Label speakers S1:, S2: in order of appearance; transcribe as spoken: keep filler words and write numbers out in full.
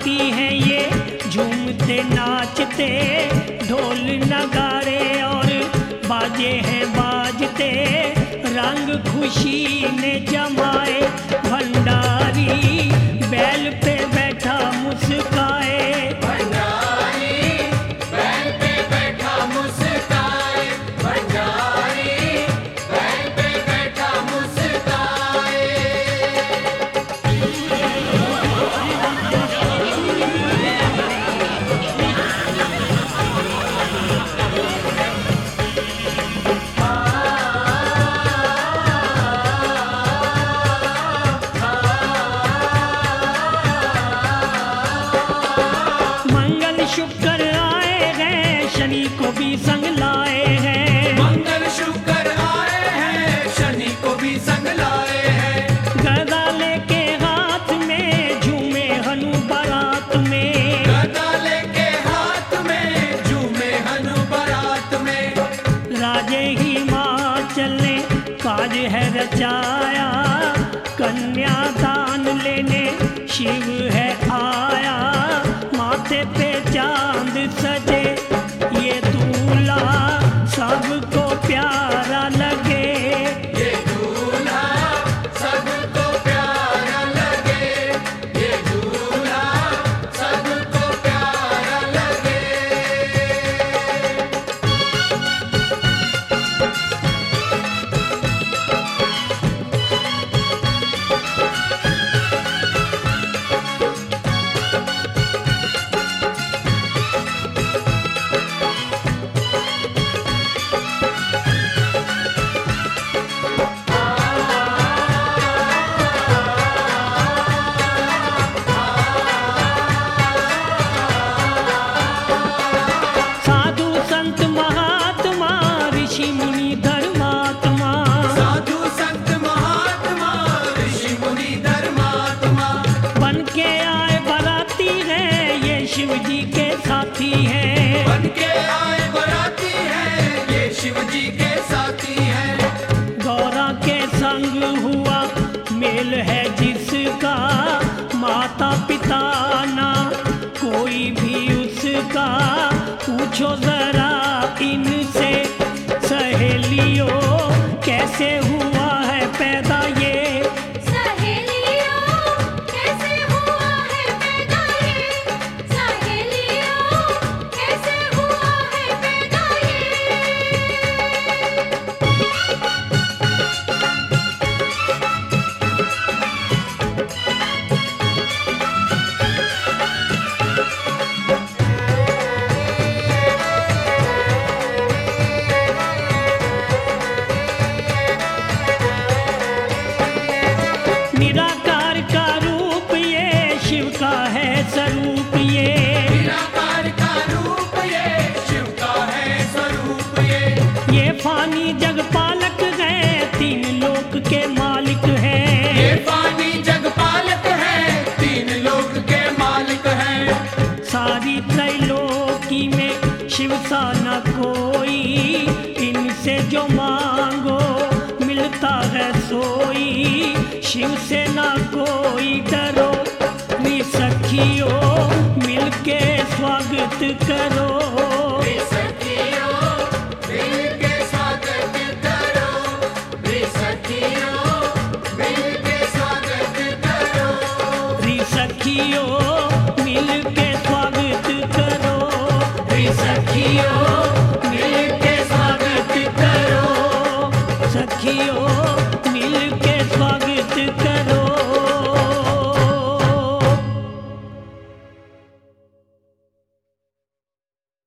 S1: बराती हैं ये झूमते नाचते, ढोल नगाड़े और बाजे हैं बाजते, रंग खुशी ने जमाए। भंडारी बैल पे बैठा मुस्काए,
S2: भंडारी बैल पे बैठा मुस्काए, भंडारी बैल पे बैठा मुस्काए।
S1: शुक्र आए हैं शनि को भी संग लाए हैं,
S2: मंगल शुक्र आए हैं शनि को भी संग लाए हैं।
S1: गदा लेके हाथ में झूमे हनु बारात में,
S2: गदा लेके हाथ में झूमे हनु बारात में।
S1: राजे हिमाचल ने काज है रचाया, कन्यादान लेने शिव है आया। माथे पे चांद सजे ये दूल्हा सबको प्यारा लगे,
S2: ये दूल्हा सबको प्यारा लगे, ये दूल्हा सबको प्यारा लगे।
S1: साधु संत महात्मा ऋषि मुनि धर्मात्मा,
S2: साधु संत महात्मा ऋषि मुनि धर्मात्मा,
S1: बन के आए बराती हैं ये शिव जी के साथी हैं,
S2: बन के आए बराती हैं ये शिव जी के साथी हैं।
S1: गौरा के संग हुआ मेल है जिसका, माता पिता ना कोई भी उसका। पूछो जरा इनसे सहेलियों कैसे हुआ है पैदा ये,
S3: सहेलियों कैसे हुआ है पैदा ये, सहेलियों कैसे हुआ है पैदा ये।
S1: निराकार का रूप ये शिव का है स्वरूप ये,
S2: निराकार का रूप ये शिव का है स्वरूप ये।
S1: ये फानी जग पालक है तीन लोक के मालिक हैं,
S2: ये पानी जग पालक है तीन लोक के मालिक हैं।
S1: सारी त्रैलोकी में शिव सा न कोई, इनसे जो मांगो मिलता है सोई। शिव से ना कोई डरो नी सखियों मिलके स्वागत करो,
S2: रे सखियों मिलके स्वागत करो, रे सखियों मिलके स्वागत करो,
S1: री सखियों मिलके स्वागत करो, री सखियों